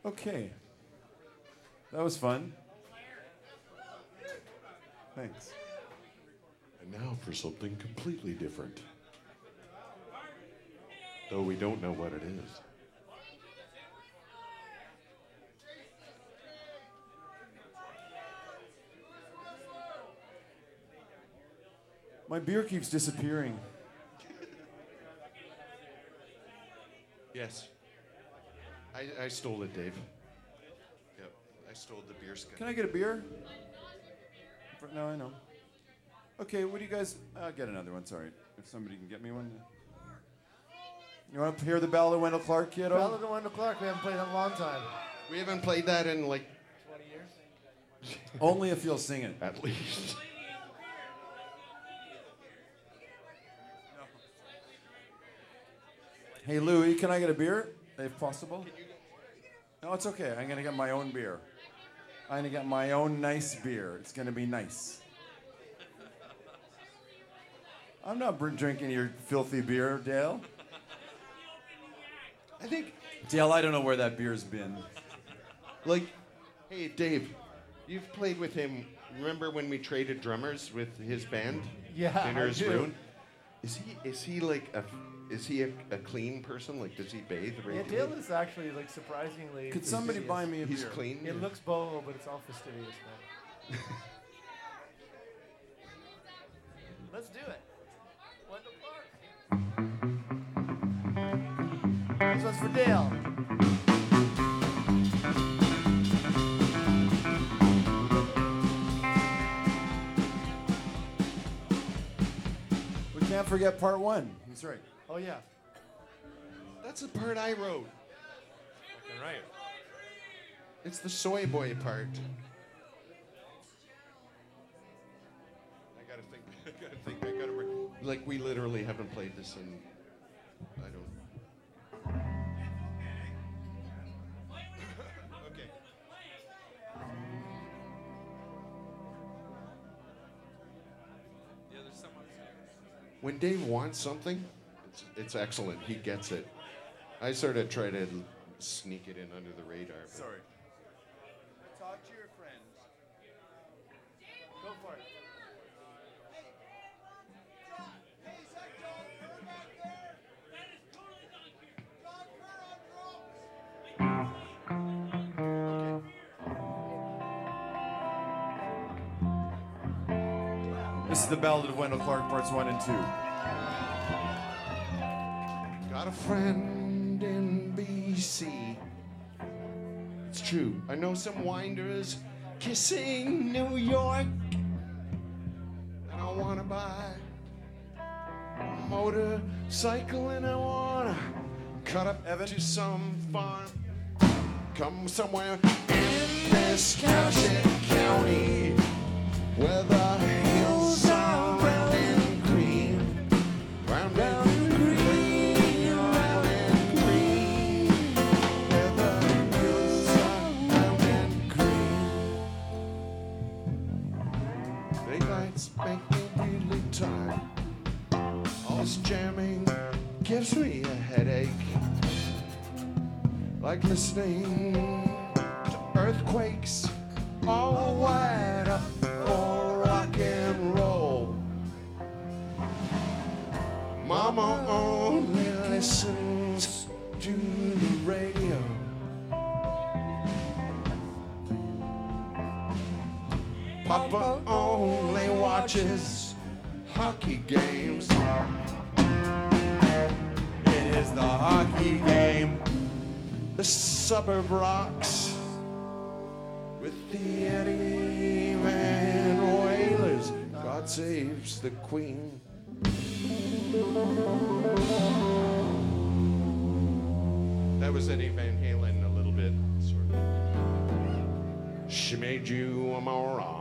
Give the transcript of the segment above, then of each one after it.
Okay. That was fun. Thanks. And now for something completely different. Though we don't know what it is. My beer keeps disappearing. Yes. I stole it, Dave. Yep. I stole the beer skin. Can I get a beer? No, I know. Okay, what do you guys... I'll get another one, sorry. If somebody can get me one. You want to hear the Ballad of Wendell Clark, kiddo? Ballad of Wendell Clark, we haven't played in a long time. We haven't played that in like 20 years? Only if you'll sing it. at least. Hey, Louie, can I get a beer, if possible? No, it's okay. I'm going to get my own beer. I'm going to get my own nice beer. It's going to be nice. I'm not drinking your filthy beer, Dale. I think, Dale, I don't know where that beer's been. like, hey, Dave, you've played with him. Remember when we traded drummers with his band? Yeah, Dinner's I do. Ruin? Is he like a clean person? Like, does he bathe Yeah, regularly? Dale is actually like surprisingly. Could somebody fastidious. buy me a He's beer? clean. It looks boho, but it's all fastidious, man. Let's do it. Wendell Clark. This one's for Dale. We can't forget part one. That's right. Oh yeah. That's the part I wrote. Right. It's the soy boy part. I gotta like, we literally haven't played this in, I don't. Okay. Yeah, there's someone upstairs. When Dave wants something, it's excellent. He gets it. I sort of try to sneak it in under the radar. But Sorry. Talk to your friends. Go for it. This is the Ballad of Wendell Clark, parts 1 and 2. Got a friend in BC. It's true. I know some winders kissing New York. And I wanna buy a motorcycle and I wanna cut up Evan? to some farm. Come somewhere in this County where the hills are round and green. Round and green, round and green. Where the hills are round and green. Big lights make me really tired. All this jamming gives me a headache. Like listening to earthquakes all wired up for rock and roll. Mama only listens to the radio. Papa only watches hockey games. It is the hockey game. The suburb rocks with the Eddie Van Wailers. God saves the Queen. That was Eddie Van Halen a little bit, sort of. She made you a moron.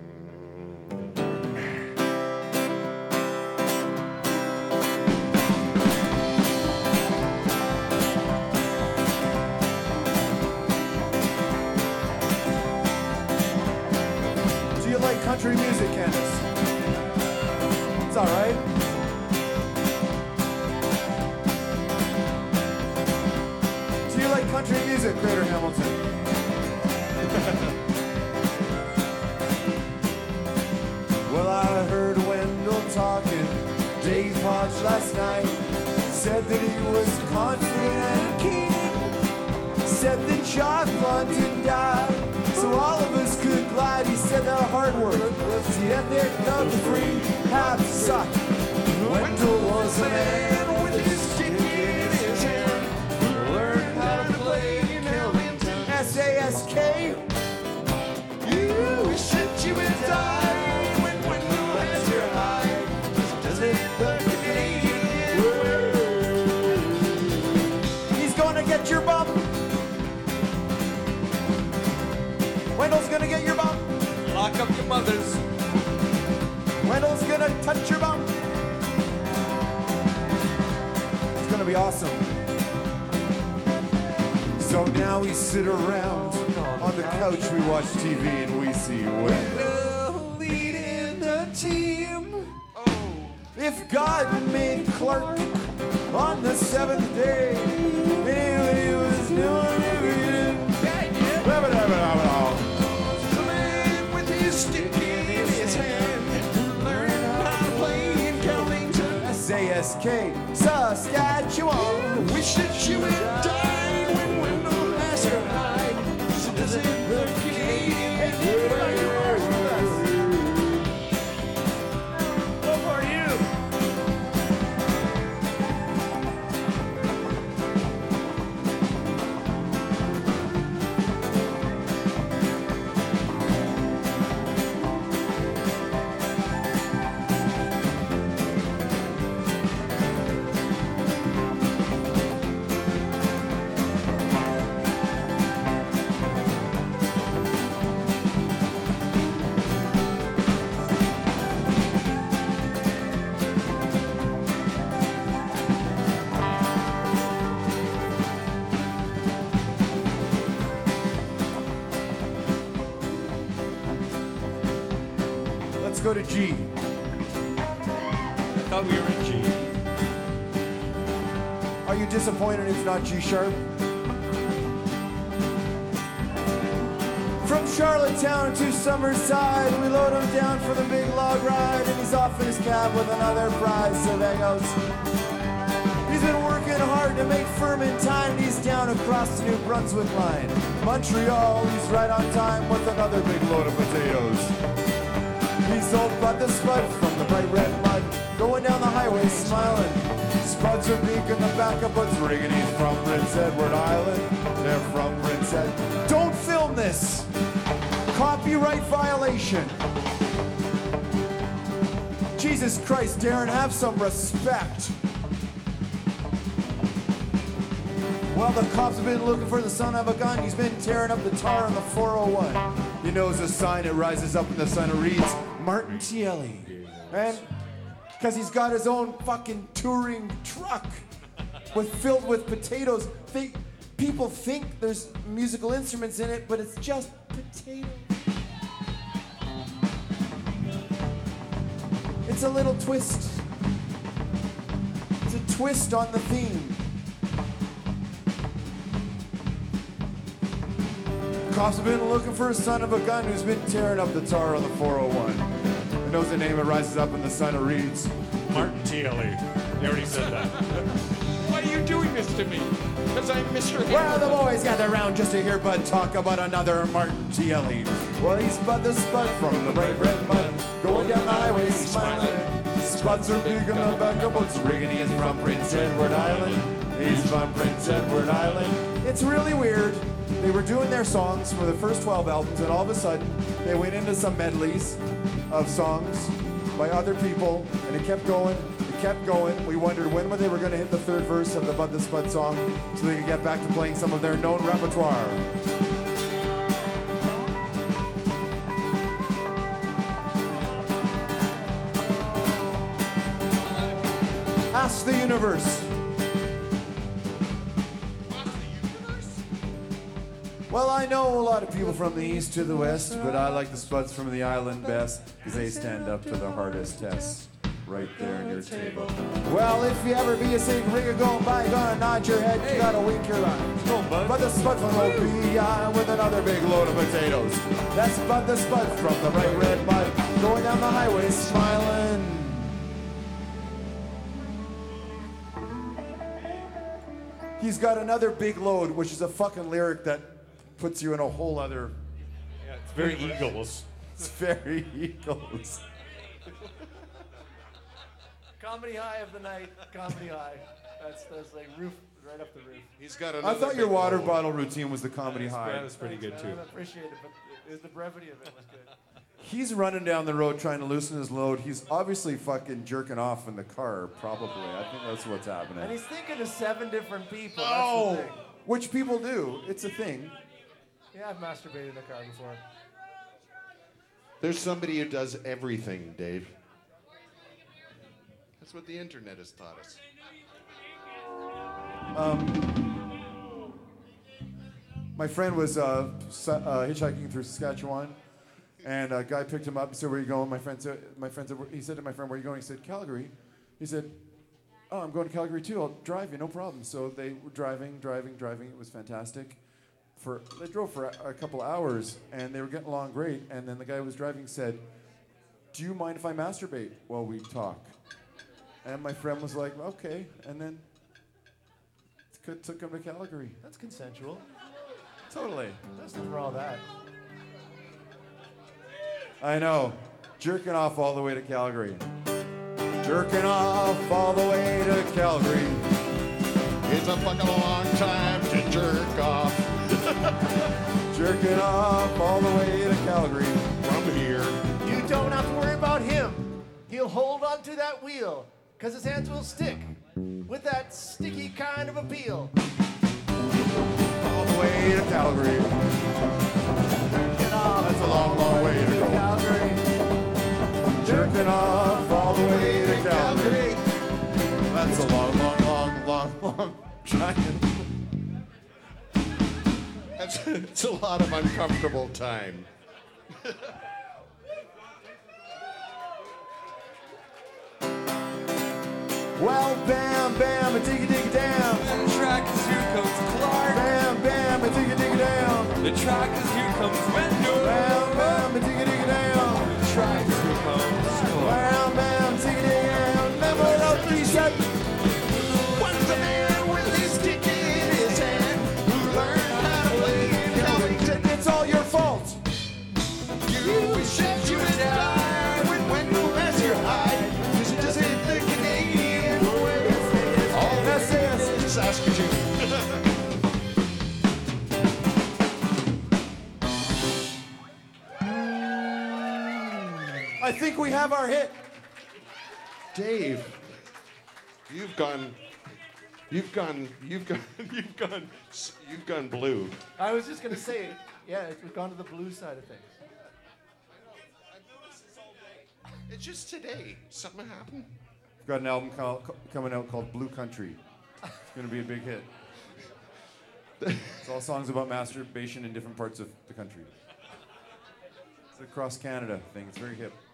Do you like country music, Candace? It's all right. Do you like country music, Crater Hamilton. Well, I heard Wendell talking, Dave Hodge last night. Said that he was confident and keen. Said that Jock London died, so all of us could glide. He said that hard work was the ethic of the free. Half suck. Wendell was a man with his stick in his hand. Learned how to play Kelvington. S-A-S-K. You wish that you would die when Wendell has your eye. Does it the Canadian way? He's gonna get your bum. Wendell's gonna get your bum. Lock up your mothers. Wendell's gonna touch your bum. It's gonna be awesome. So now we sit around on the couch, we watch TV, and we see Wendell leading the team. If God made Clark on the seventh day, and he was doing everything. The man with his stick in his hand learned how to play in Kelvington. S-A-S-K, Saskatchewan. Wish that you had died when Wendell has her hide. So does it the Canadian way? What part are you? Let's go to G. I thought we were in G. Are you disappointed it's not G sharp? From Charlottetown to Summerside, we load him down for the big log ride, and he's off in his cab with another prize. So there goes. He's been working hard to make firm in time, and he's down across the New Brunswick line. Montreal, he's right on time with another big load of potatoes. He's sold Bud the Spud from the bright red mud, going down the highway smiling. Spuds are beaking the back of Bud's rigging. He's from Prince Edward Island. They're from Prince Edward. Don't film this! Copyright violation. Jesus Christ, Darren, have some respect. Well, the cops have been looking for the son of a gun. He's been tearing up the tar on the 401. He knows a sign, it rises up in the sun, it reads, Martin Tielli. And because he's got his own fucking touring truck filled with potatoes. People think there's musical instruments in it, but it's just potatoes. It's a little twist. It's a twist on the theme. Cops have been looking for a son of a gun who's been tearing up the tar on the 401. He knows the name, it rises up in the sun, it reads, Martin Tielli. You already said that. Why are you doing this to me? Because I'm Mr. Well, the boys gather round just to hear Bud talk about another Martin Tielli. Well, he's Bud the Spud from the bright red mud, going down the highway smiling. Spuds are big on the back of Bud's rigging. He is from Prince Edward Island. He's from Prince Edward Island. It's really weird. They were doing their songs for the first 12 albums, and all of a sudden, they went into some medleys of songs by other people, and it kept going, it kept going. We wondered when they were going to hit the third verse of the Bud the Spud song so they could get back to playing some of their known repertoire. Ask the universe. Well, I know a lot of people from the east to the west, but I like the Spuds from the island best because they stand up to the hardest tests. right there on your table. Well, if you ever be a sick rigger going by, gonna nod your head, you gotta wink your eye. But the Spud from OPI with another big load of potatoes. That's Bud the Spud from the bright red mud, going down the highway smiling. He's got another big load, which is a fucking lyric that puts you in a whole other. Yeah, it's very Eagles. It's very Eagles. Comedy high of the night. Comedy high. That's like roof right up the roof. He's got I another thought your big water load. bottle routine was the comedy That high. was pretty good I too. appreciate it, but it was the brevity of it was good. He's running down the road trying to loosen his load. He's obviously fucking jerking off in the car, probably. I think that's what's And happening. he's thinking of 7 different people. Oh, That's the thing. which people do. It's a thing. Yeah, I've masturbated in a car before. There's somebody who does everything, Dave. That's what the internet has taught us. My friend was hitchhiking through Saskatchewan, and a guy picked him up. He said, "Where are you going?" My friend said, he said to my friend, "Where are you going?" He said, "Calgary." He said, "Oh, I'm going to Calgary too. I'll drive you, no problem." So they were driving. It was fantastic. They drove for a couple hours, and they were getting along great. And then the guy who was driving said, "Do you mind if I masturbate while we talk?" And my friend was like, "Okay." And then took him to Calgary. That's consensual. Totally. That's for all that. I know. Jerking off all the way to Calgary. Jerking off all the way to Calgary. It's a fucking long time to jerk off Jerking off all the way to Calgary. from here. You don't have to worry about him. He'll hold on to that wheel, because his hands will stick with that sticky kind of appeal. All the way to Calgary. That's a long, long way to go. Calgary. Jerking off all the way to Calgary. That's a long, long giant. It's a lot of uncomfortable time. Well, bam, bam, a diggy diggy down. The track is here comes Clark. Bam, bam, a diggy diggy down. The track is here comes Wendell. Bam, bam, a diggy diggy down. The track is here comes Storm. Bam, bam, diggy diggy down. Never know three set. One's a man with his stick in his hand who learned how to play Covington. It's all your fault. You wish that you would die when Wendell has your hide. This just ain't the Canadian way. All That's it. Saskatoon. I think we have our hit. Dave, you've gone blue. I was just going to say, yeah, we've gone to the blue side of things. It's just today. Something happened. We've got an album coming out called Blue Country. It's going to be a big hit. It's all songs about masturbation in different parts of the country. It's a cross Canada thing. It's very hip.